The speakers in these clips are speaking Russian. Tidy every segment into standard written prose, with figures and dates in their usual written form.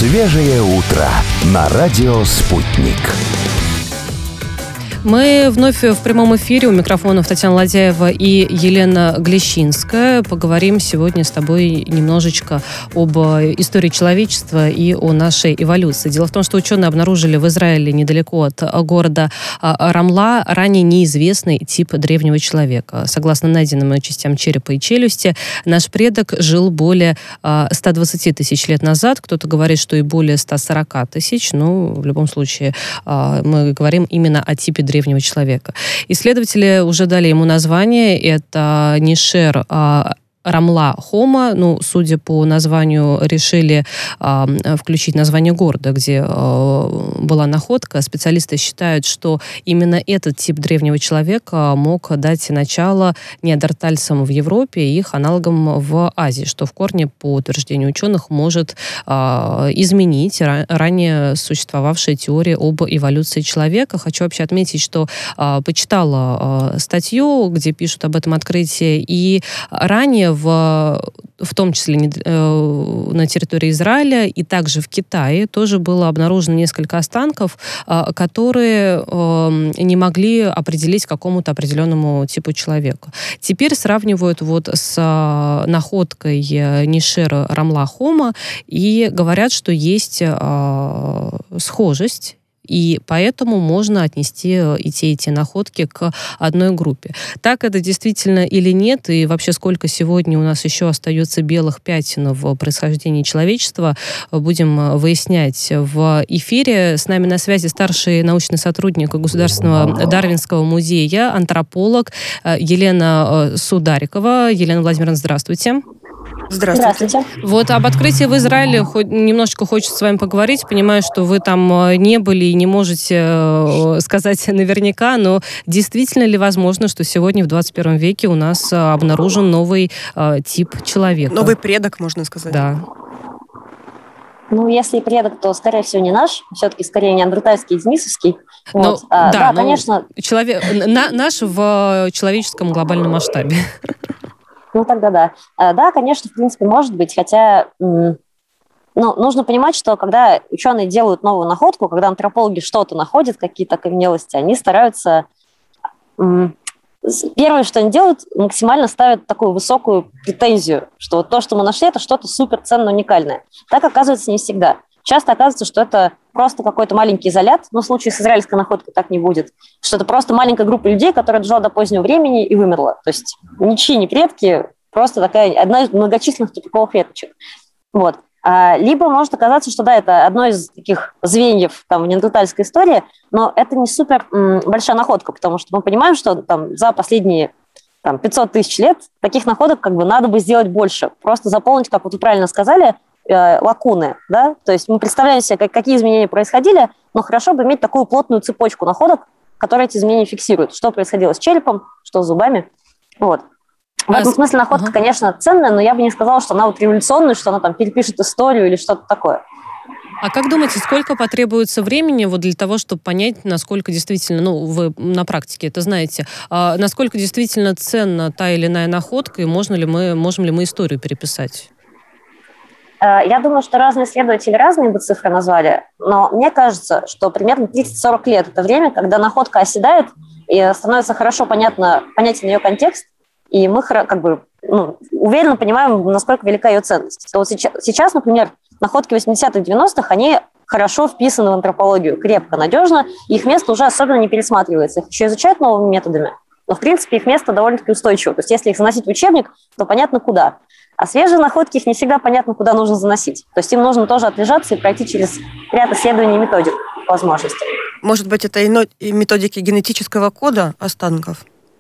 Свежее утро на радио «Спутник». Мы вновь в прямом эфире. У микрофонов Татьяна Ладяева и Елена Глещинская. Поговорим сегодня с тобой немножечко об истории человечества и о нашей эволюции. Дело в том, что ученые обнаружили в Израиле, недалеко от города Рамла, ранее неизвестный тип древнего человека. Согласно найденным частям черепа и челюсти, наш предок жил более 120 тысяч лет назад. Кто-то говорит, что и более 140 тысяч. Но в любом случае мы говорим именно о типе древнего человека. Исследователи уже дали ему название. Это Нишер Рамла Хома. Судя по названию, решили включить название города, где была находка. Специалисты считают, что именно этот тип древнего человека мог дать начало неандертальцам в Европе и их аналогам в Азии, что в корне, по утверждению ученых, может изменить ранее существовавшие теории об эволюции человека. Хочу вообще отметить, что почитала статью, где пишут об этом открытии, и ранее в том числе на территории Израиля и также в Китае тоже было обнаружено несколько останков, которые не могли определить какому-то определенному типу человека. Теперь сравнивают с находкой Нишера Рамла Хома и говорят, что есть схожесть. И поэтому можно отнести и те находки к одной группе. Так это действительно или нет? И вообще, сколько сегодня у нас еще остается белых пятен в происхождении человечества, будем выяснять в эфире. С нами на связи старший научный сотрудник Государственного Дарвинского музея, антрополог Елена Сударикова. Елена Владимировна, здравствуйте. Здравствуйте. Вот об открытии в Израиле немножечко хочется с вами поговорить. Понимаю, что вы там не были и не можете сказать наверняка, но действительно ли возможно, что сегодня в 21 веке у нас обнаружен новый тип человека? Новый предок, можно сказать. Да. Если предок, то, скорее всего, не наш. Все-таки, скорее, неандертальский и денисовский. Конечно. Наш в человеческом глобальном масштабе. Тогда да. Да, конечно, в принципе, может быть, хотя нужно понимать, что когда ученые делают новую находку, когда антропологи что-то находят, какие-то окаменелости, они стараются... Первое, что они делают, максимально ставят такую высокую претензию, что то, что мы нашли, это что-то суперценно уникальное. Так оказывается не всегда. Часто оказывается, что это просто какой-то маленький изолят, но в случае с израильской находкой так не будет, что это просто маленькая группа людей, которая дожила до позднего времени и вымерла. То есть ничьи не предки, просто такая одна из многочисленных тупиковых веточек. Вот. Либо может оказаться, что да, это одно из таких звеньев в неандертальской истории, но это не супер большая находка, потому что мы понимаем, что за последние 500 тысяч лет таких находок надо бы сделать больше. Просто заполнить, как вы правильно сказали, лакуны, да, то есть мы представляем себе, какие изменения происходили, но хорошо бы иметь такую плотную цепочку находок, которые эти изменения фиксируют, что происходило с черепом, что с зубами, вот. В этом смысле находка, конечно, ценная, но я бы не сказала, что она революционная, что она перепишет историю или что-то такое. А как думаете, сколько потребуется времени для того, чтобы понять, насколько действительно, вы на практике это знаете, насколько действительно ценна та или иная находка, и можем ли мы историю переписать? Я думаю, что разные исследователи разные бы цифры назвали, но мне кажется, что примерно 30-40 лет – это время, когда находка оседает, и становится хорошо понятен ее контекст, и мы уверенно понимаем, насколько велика ее ценность. Вот сейчас, например, находки 80-х, 90-х, они хорошо вписаны в антропологию, крепко, надежно, и их место уже особенно не пересматривается. Их еще изучают новыми методами, но, в принципе, их место довольно-таки устойчиво. То есть если их заносить в учебник, то понятно куда. А свежие находки, их не всегда понятно, куда нужно заносить. То есть им нужно тоже отлежаться и пройти через ряд исследований и методик по возможности. Может быть, это и методики генетического кода останков?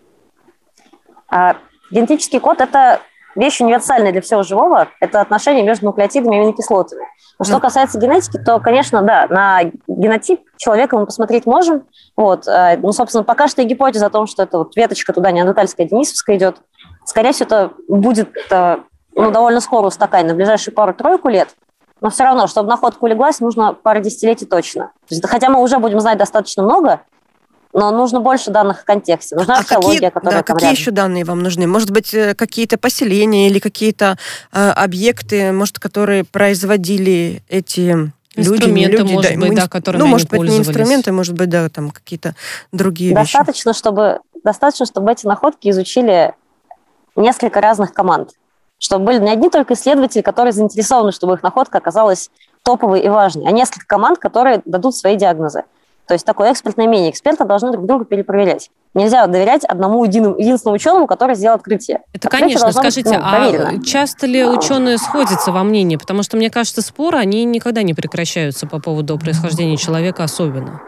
Генетический код – это вещь универсальная для всего живого. Это отношения между нуклеотидами и аминокислотами. Но что касается генетики, то, конечно, да, на генотип человека мы посмотреть можем. Собственно, пока что и гипотеза о том, что это веточка туда неандертальская, денисовская идет. Скорее всего, это будет довольно скоро устаканено, в ближайшие пару-тройку лет. Но все равно, чтобы находка улеглась, нужно пару десятилетий точно. То есть, хотя мы уже будем знать достаточно много, но нужно больше данных в контексте. Нужна археология, которая там какие рядом. еще данные вам нужны? Может быть, какие-то поселения или какие-то объекты, может, которые производили эти Инструменты, может быть, да, которыми они может быть, не пользовались. инструменты, может быть, да, там какие-то другие вещи. Достаточно, чтобы эти находки изучили несколько разных команд. Чтобы были не одни только исследователи, которые заинтересованы, чтобы их находка оказалась топовой и важной, а несколько команд, которые дадут свои диагнозы. То есть такое экспертное мнение. Эксперты должны друг друга перепроверять. Нельзя доверять одному единственному ученому, который сделал открытие. Это, конечно. Скажите, проверено. Часто ли ученые сходятся во мнении? Потому что, мне кажется, споры, они никогда не прекращаются по поводу происхождения человека особенно.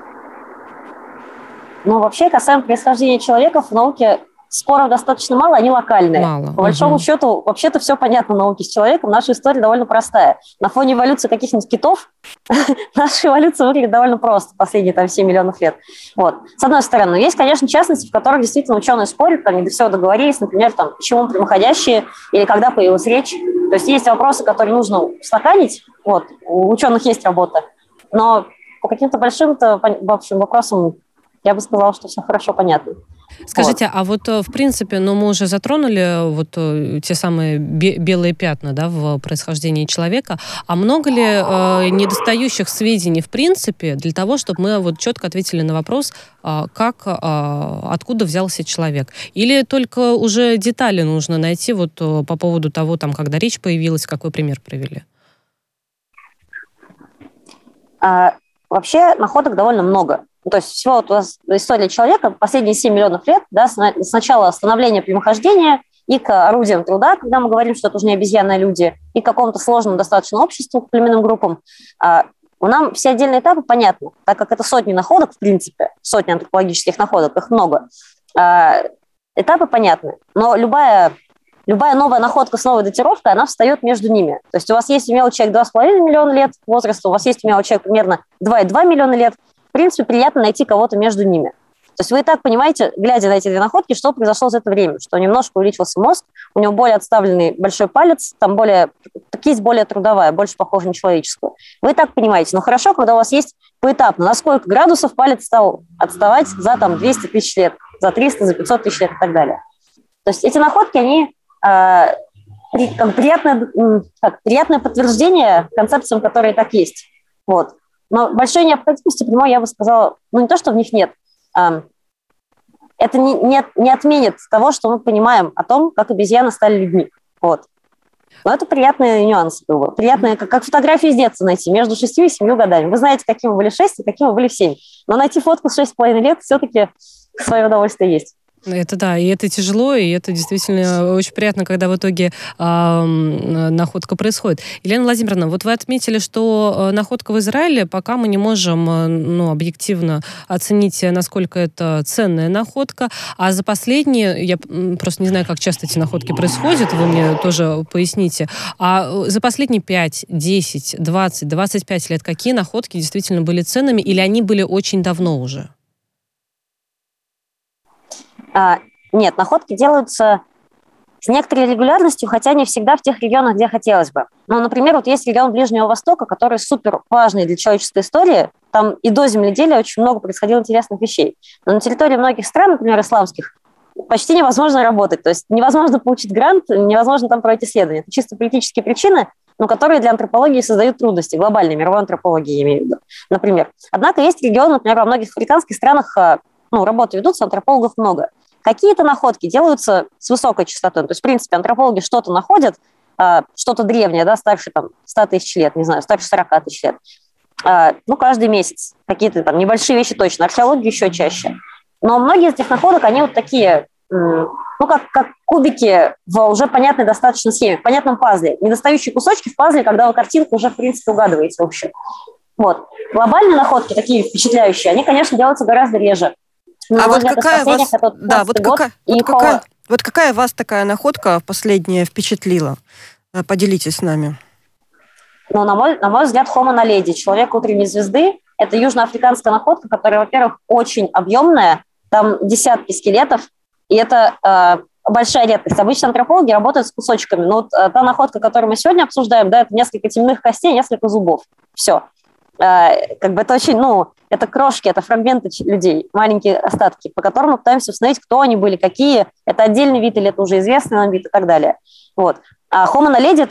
Вообще, касаемо происхождения человека, в науке споров достаточно мало, они локальные. Мало. По большому счету, вообще-то все понятно в науке с человеком. Наша история довольно простая. На фоне эволюции каких-нибудь китов наша эволюция выглядит довольно просто последние 7 миллионов лет. Вот. С одной стороны. Но есть, конечно, частности, в которых действительно ученые спорят, они до всего договорились, например, почему прямоходящие или когда появилась речь. То есть вопросы, которые нужно устаканить. Вот. У ученых есть работа. Но по каким-то большим-то вопросам я бы сказала, что все хорошо понятно. Скажите, а в принципе, мы уже затронули те самые белые пятна, да, в происхождении человека, а много ли недостающих сведений в принципе для того, чтобы мы четко ответили на вопрос, откуда взялся человек? Или только уже детали нужно найти по поводу того, когда речь появилась, какой пример привели? Вообще находок довольно много. То есть всего у вас история человека последние 7 миллионов лет, да, с начала становления прямохождения и к орудиям труда, когда мы говорим, что это уже не обезьяны, а люди, и к какому-то сложному достаточно обществу, к племенным группам, нам все отдельные этапы понятны, так как это сотни находок, в принципе, сотни антропологических находок, их много. Этапы понятны, но любая новая находка с новой датировкой, она встает между ними. То есть у вас есть умелый человек 2,5 миллиона лет возраста, у вас есть умелый человек примерно 2,2 миллиона лет. В принципе, приятно найти кого-то между ними. То есть вы и так понимаете, глядя на эти две находки, что произошло за это время, что немножко увеличился мозг, у него более отставленный большой палец, там кисть более трудовая, больше похожа на человеческую. Вы и так понимаете. Но хорошо, когда у вас есть поэтапно, на сколько градусов палец стал отставать за 200 тысяч лет, за 300, за 500 тысяч лет и так далее. То есть эти находки, они приятное подтверждение концепциям, которые так есть. Вот. Но большой необходимости прямой, я бы сказала, не то, что в них нет. Это не отменит того, что мы понимаем о том, как обезьяны стали людьми. Вот. Но это приятные нюансы. Приятные, как фотографии из детства найти между 6 и 7 годами. Вы знаете, каким вы были 6 и каким вы были в 7. Но найти фотку с 6,5 лет все-таки свое удовольствие есть. Это да, и это тяжело, и это действительно очень приятно, когда в итоге находка происходит. Елена Владимировна, вы отметили, что находка в Израиле, пока мы не можем объективно оценить, насколько это ценная находка, а за последние, я просто не знаю, как часто эти находки происходят, вы мне тоже поясните, а за последние 5, 10, 20, 25 лет какие находки действительно были ценными, или они были очень давно уже? Нет, находки делаются с некоторой регулярностью, хотя не всегда в тех регионах, где хотелось бы. Например, есть регион Ближнего Востока, который супер важный для человеческой истории. Там и до земледелия очень много происходило интересных вещей. Но на территории многих стран, например, исламских, почти невозможно работать. То есть невозможно получить грант, невозможно там проводить исследования. Это чисто политические причины, которые для антропологии создают трудности, глобальной мировой антропологии, я имею в виду, например. Однако есть регионы, например, во многих африканских странах работы ведутся, антропологов много. Какие-то находки делаются с высокой частотой. То есть, в принципе, антропологи что-то находят, что-то древнее, да, старше 100 тысяч лет, не знаю, старше 40 тысяч лет. Каждый месяц. Какие-то небольшие вещи точно. Археология еще чаще. Но многие из этих находок, они такие, как кубики в уже понятной достаточно схеме, в понятном пазле. Недостающие кусочки в пазле, когда вы картинку уже, в принципе, угадываете, в общем. Вот. Глобальные находки, такие впечатляющие, они, конечно, делаются гораздо реже. Какая вас такая находка последняя впечатлила? Поделитесь с нами. На мой взгляд, Homo naledi, человек утренней звезды, это южноафриканская находка, которая, во-первых, очень объемная, там десятки скелетов, и это большая редкость. Обычно антропологи работают с кусочками, но та находка, которую мы сегодня обсуждаем, да, это несколько темных костей, несколько зубов. Все. Это очень, это крошки, это фрагменты людей, маленькие остатки, по которым мы пытаемся установить, кто они были, какие, это отдельный вид или это уже известный нам вид и так далее. Вот. А Homo naledi – это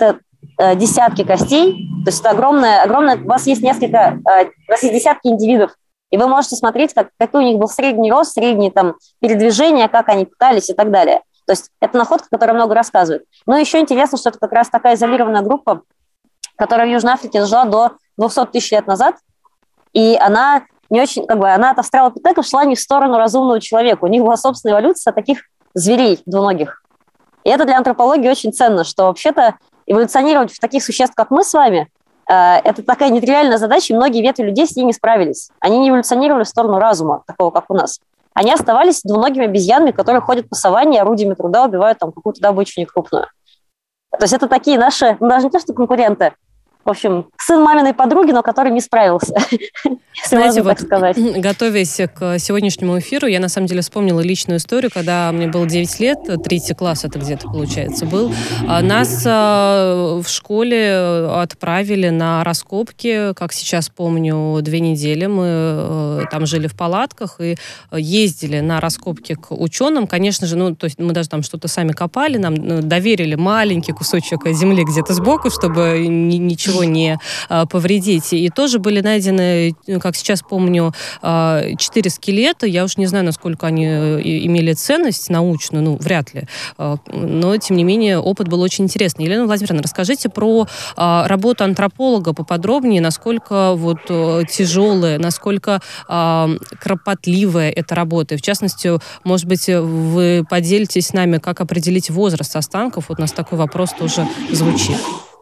десятки костей, то есть это огромное, у вас есть десятки индивидов, и вы можете смотреть, какой у них был средний рост, средние там передвижения, как они питались и так далее. То есть это находка, которая много рассказывает. Но еще интересно, что это как раз такая изолированная группа, которая в Южной Африке жила до 200 тысяч лет назад, и она не очень, она от австралопитеков шла не в сторону разумного человека. У них была собственная эволюция таких зверей двуногих. И это для антропологии очень ценно, что вообще-то эволюционировать в таких существ, как мы с вами, это такая нетривиальная задача, и многие ветви людей с ней не справились. Они не эволюционировали в сторону разума, такого, как у нас. Они оставались двуногими обезьянами, которые ходят по саванне, орудиями труда убивают там какую-то добычу некрупную. То есть это такие наши, даже не то, что конкуренты, в общем, сын маминой подруги, но который не справился, если можно так сказать. Готовясь к сегодняшнему эфиру, я на самом деле вспомнила личную историю, когда мне было 9 лет, 3 класс это где-то, получается, был. Нас в школе отправили на раскопки, как сейчас помню, 2 недели. Мы там жили в палатках и ездили на раскопки к ученым. Конечно же, то есть мы даже там что-то сами копали, нам доверили маленький кусочек земли где-то сбоку, чтобы ничего не повредить. И тоже были найдены, как сейчас помню, 4 скелета. Я уж не знаю, насколько они имели ценность научную, вряд ли. Но, тем не менее, опыт был очень интересный. Елена Владимировна, расскажите про работу антрополога поподробнее, насколько тяжелая, насколько кропотливая эта работа. И, в частности, может быть, вы поделитесь с нами, как определить возраст останков. Вот у нас такой вопрос тоже звучит.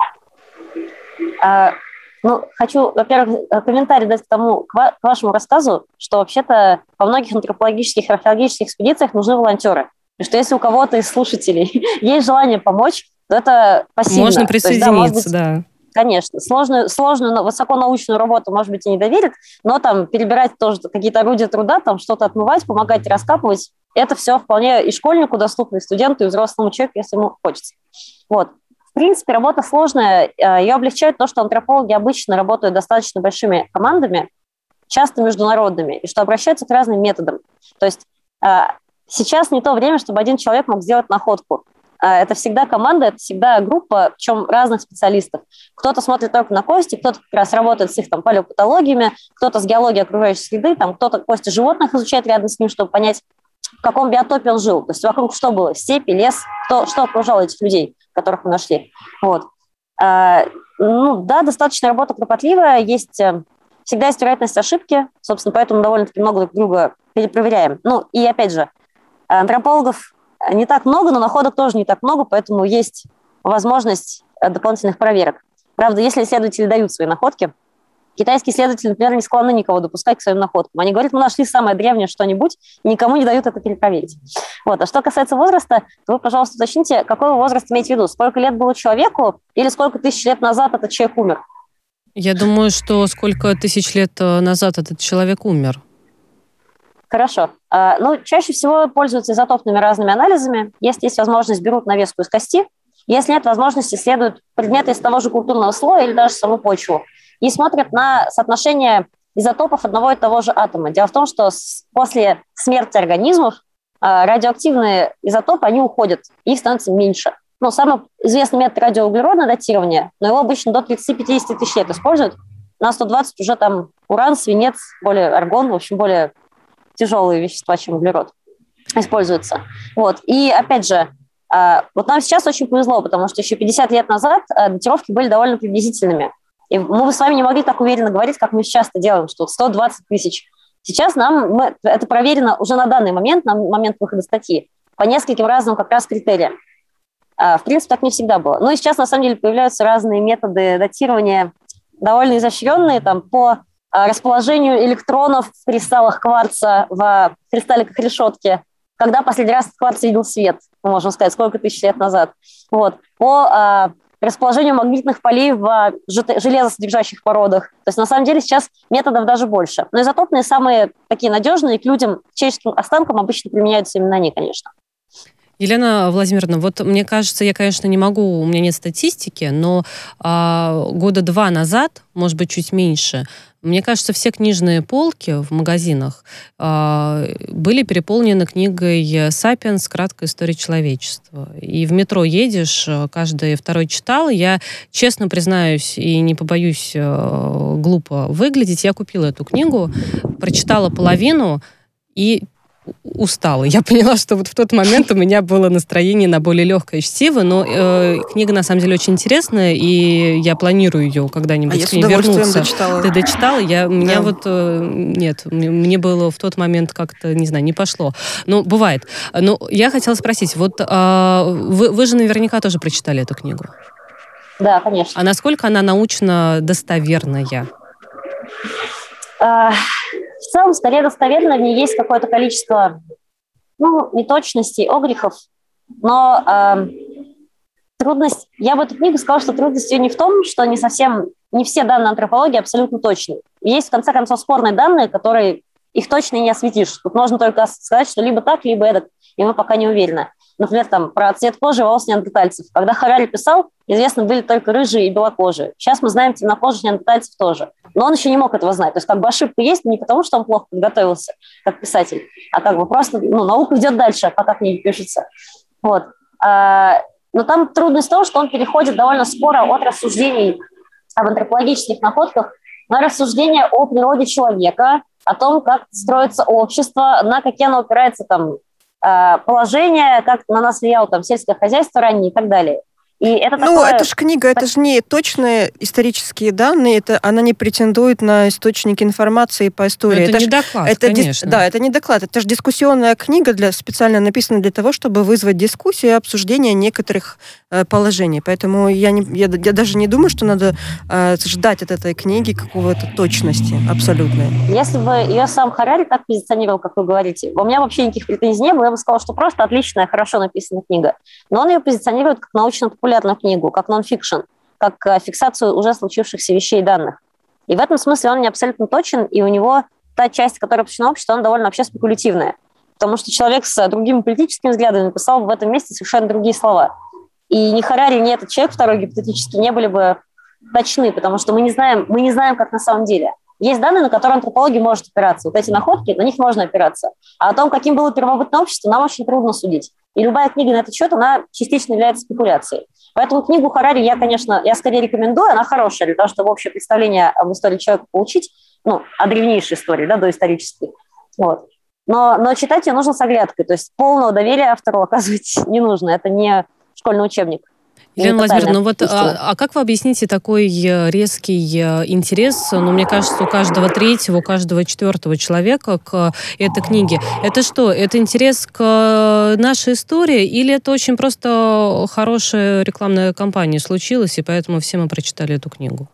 Хочу, во-первых, комментарий дать к вашему рассказу, что вообще-то во многих антропологических и археологических экспедициях нужны волонтеры. И что если у кого-то из слушателей есть желание помочь, то это пассивно. Можно присоединиться, да. Конечно. Сложную, высоконаучную работу, может быть, и не доверят, но там перебирать тоже какие-то орудия труда, там что-то отмывать, помогать раскапывать, это все вполне и школьнику доступно, и студенту, и взрослому человеку, если ему хочется. В принципе, работа сложная. Ее облегчает то, что антропологи обычно работают достаточно большими командами, часто международными, и что обращаются к разным методам. То есть сейчас не то время, чтобы один человек мог сделать находку. Это всегда команда, это всегда группа, причем разных специалистов. Кто-то смотрит только на кости, кто-то как раз работает с их палеопатологиями, кто-то с геологией окружающей среды, кто-то кости животных изучает рядом с ним, чтобы понять, в каком биотопе он жил. То есть вокруг что было? Степи, лес, что окружало этих людей, которых мы нашли. Достаточно работа кропотливая, всегда есть вероятность ошибки, собственно, поэтому довольно-таки много друг друга перепроверяем. И опять же, антропологов не так много, но находок тоже не так много, поэтому есть возможность дополнительных проверок. Правда, если исследователи дают свои находки, китайские исследователи, например, не склонны никого допускать к своим находкам. Они говорят, мы нашли самое древнее что-нибудь, и никому не дают это перепроверить. А что касается возраста, то вы, пожалуйста, уточните, какой вы возраст имеете в виду? Сколько лет было человеку или сколько тысяч лет назад этот человек умер? Я думаю, что сколько тысяч лет назад этот человек умер. Хорошо. Чаще всего пользуются изотопными разными анализами. Если есть возможность, берут навеску из кости. Если нет возможности, исследуют предметы из того же культурного слоя или даже саму почву. И смотрят на соотношение изотопов одного и того же атома. Дело в том, что после смерти организмов радиоактивные изотопы, они уходят, их становится меньше. Самый известный метод радиоуглеродного датирования, но его обычно до 30-50 тысяч лет используют. На 120 уже там уран, свинец, более аргон, в общем, более тяжелые вещества, чем углерод, используются. И опять же, нам сейчас очень повезло, потому что еще 50 лет назад датировки были довольно приблизительными. И мы бы с вами не могли так уверенно говорить, как мы сейчас это делаем, что 120 тысяч. Сейчас это проверено уже на данный момент, на момент выхода статьи, по нескольким разным как раз критериям. В принципе, так не всегда было. И сейчас, на самом деле, появляются разные методы датирования, довольно изощренные, по расположению электронов в кристаллах кварца, в кристалликах решетки, когда последний раз кварц видел свет, мы можем сказать, сколько тысяч лет назад. По расположению магнитных полей в железосодержащих породах. То есть, на самом деле, сейчас методов даже больше. Но изотопные самые такие надежные, к людям, к человеческим останкам обычно применяются именно они, конечно. Елена Владимировна, вот мне кажется, я, конечно, не могу, у меня нет статистики, но года 2 назад, может быть, чуть меньше, мне кажется, все книжные полки в магазинах были переполнены книгой «Сапиенс. Краткая история человечества». И в метро едешь, каждый второй читал. Я, честно признаюсь, и не побоюсь глупо выглядеть, я купила эту книгу, прочитала половину и устала. Я поняла, что вот в тот момент у меня было настроение на более легкое чтиво, но книга на самом деле очень интересная, и я планирую ее когда-нибудь к ней вернуться. Дочитала. Ты дочитала? Меня вот нет, мне было в тот момент как-то, не знаю, не пошло. Ну, бывает. Но я хотела спросить, вот вы же наверняка тоже прочитали эту книгу. Да, конечно. А насколько она научно достоверная? В целом, скорее достоверно, в ней есть какое-то количество, неточностей, огрехов, но трудность, я бы эту книгу сказала, что трудность ее не в том, что не все данные антропологии абсолютно точны. Есть, в конце концов, спорные данные, которые их точно не осветишь. Тут можно только сказать, что либо так, либо эдак, и мы пока не уверены. Например, про цвет кожи и волос неандертальцев. Когда Харари писал, известно были только рыжие и белокожие. Сейчас мы знаем темнокожих неандертальцев тоже. Но он еще не мог этого знать. То есть ошибка есть не потому, что он плохо подготовился как писатель, а просто наука идет дальше, пока книги пишутся. Вот. Но там трудность в том, что он переходит довольно скоро от рассуждений об антропологических находках на рассуждения о природе человека, о том, как строится общество, на какие оно опирается положение, как на нас влияло сельское хозяйство ранее и так далее. И это же книга, это же не точные исторические данные, она не претендует на источники информации по истории. Это не доклад, конечно. Да, это не доклад, это же дискуссионная книга, специально написана для того, чтобы вызвать дискуссию и обсуждение некоторых положений. Поэтому я даже не думаю, что надо ждать от этой книги какого-то точности абсолютной. Если бы ее сам Харари так позиционировал, как вы говорите, у меня вообще никаких претензий не было, я бы сказала, что просто отличная, хорошо написанная книга. Но он ее позиционирует как научно-популярную книгу, как нон-фикшн, как фиксацию уже случившихся вещей и данных. И в этом смысле он не абсолютно точен, и у него та часть, которая посвящена обществу, она довольно вообще спекулятивная. Потому что человек с другими политическими взглядами написал в этом месте совершенно другие слова. И ни Харари, ни этот человек второй гипотетически не были бы точны, потому что мы не знаем, как на самом деле. Есть данные, на которые антропология может опираться. Вот эти находки, на них можно опираться. А о том, каким было первобытное общество, нам очень трудно судить. И любая книга на этот счет, она частично является спекуляцией. Поэтому книгу Харари я скорее рекомендую, она хорошая для того, чтобы общее представление об истории человека получить, о древнейшей истории, доисторической. Вот. Но читать ее нужно с оглядкой, то есть полного доверия автору оказывать не нужно, это не школьный учебник. Елена Владимировна, а как вы объясните такой резкий интерес, мне кажется, у каждого третьего, у каждого четвертого человека к этой книге? Это что, это интерес к нашей истории, или это очень просто хорошая рекламная кампания случилась, и поэтому все мы прочитали эту книгу?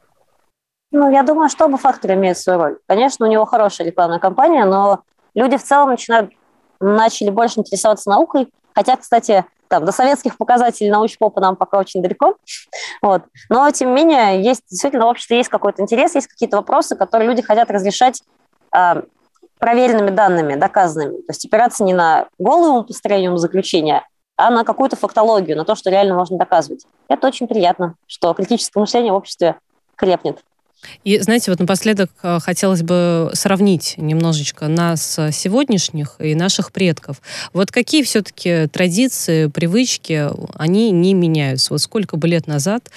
Я думаю, что оба фактора имеют свою роль. Конечно, у него хорошая рекламная кампания, но люди в целом начали больше интересоваться наукой, хотя, кстати, до советских показателей научпопа нам пока очень далеко. Вот. Но, тем не менее, действительно в обществе есть какой-то интерес, есть какие-то вопросы, которые люди хотят разрешать проверенными данными, доказанными. То есть опираться не на голое построение заключения, а на какую-то фактологию, на то, что реально можно доказывать. Это очень приятно, что критическое мышление в обществе крепнет. И, знаете, напоследок хотелось бы сравнить немножечко нас сегодняшних и наших предков. Какие все-таки традиции, привычки, они не меняются? Сколько бы лет назад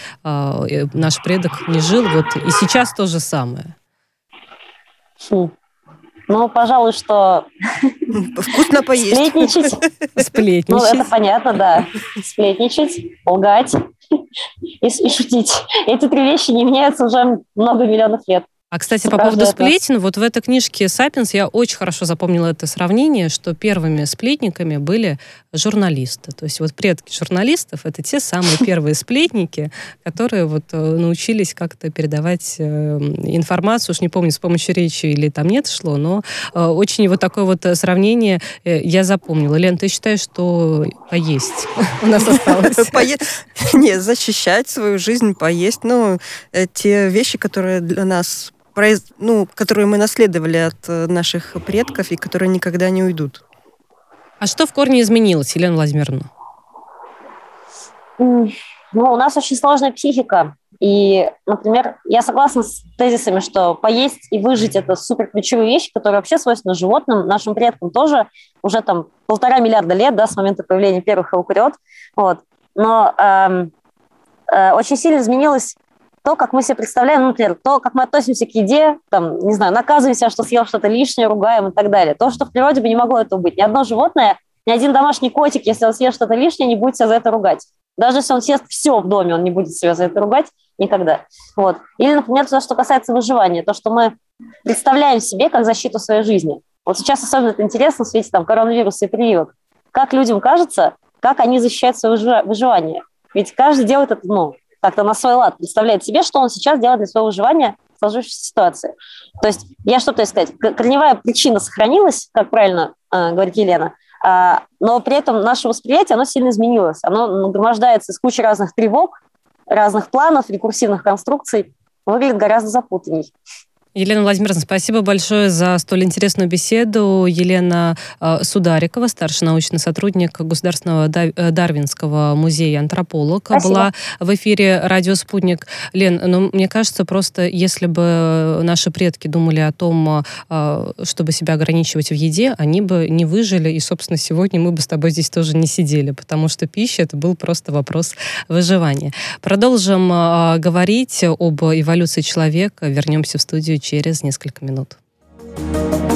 наш предок не жил, и сейчас то же самое. Пожалуй, что... Вкусно поесть. Сплетничать. Это понятно, да. Сплетничать, лгать и шутить. Эти 3 вещи не меняются уже много миллионов лет. А, кстати, по поводу сплетен, в этой книжке «Сапиенс» я очень хорошо запомнила это сравнение, что первыми сплетниками были журналисты. То есть предки журналистов — это те самые первые сплетники, которые научились как-то передавать информацию, уж не помню, с помощью речи или там нет шло, но очень такое сравнение я запомнила. Лен, ты считаешь, что поесть у нас осталось? Нет, защищать свою жизнь, поесть. Те вещи, которые для нас которые мы наследовали от наших предков и которые никогда не уйдут. А что в корне изменилось, Елена Владимировна? У нас очень сложная психика. И, например, я согласна с тезисами, что поесть и выжить – это супер ключевые вещи, которые вообще свойственны животным, нашим предкам тоже уже там 1,5 миллиарда лет, да, с момента появления первых эукариот. Вот. Но очень сильно изменилось то, как мы себе представляем, например, то, как мы относимся к еде, там, не знаю, наказываем себя, что съел что-то лишнее, ругаем и так далее. То, что в природе бы не могло этого быть. Ни одно животное, ни один домашний котик, если он съест что-то лишнее, не будет себя за это ругать. Даже если он съест все в доме, он не будет себя за это ругать никогда. Вот. Или, например, то, что касается выживания, то, что мы представляем себе как защиту своей жизни. Вот сейчас особенно это интересно в свете там, коронавируса и прививок. Как людям кажется, как они защищают свое выживание. Ведь каждый делает это, как-то на свой лад, представляет себе, что он сейчас делает для своего выживания в сложившейся ситуации. То есть я что пытаюсь сказать, корневая причина сохранилась, как правильно говорит Елена, но при этом наше восприятие, оно сильно изменилось. Оно нагромождается из кучи разных тревог, разных планов, рекурсивных конструкций, выглядит гораздо запутанней. Елена Владимировна, спасибо большое за столь интересную беседу. Елена Сударикова, старший научный сотрудник Государственного Дарвинского музея, антрополог, спасибо. Была в эфире «Радио Спутник». Лен, мне кажется, просто если бы наши предки думали о том, чтобы себя ограничивать в еде, они бы не выжили, и, собственно, сегодня мы бы с тобой здесь тоже не сидели, потому что пища — это был просто вопрос выживания. Продолжим говорить об эволюции человека. Вернемся в студию через несколько минут.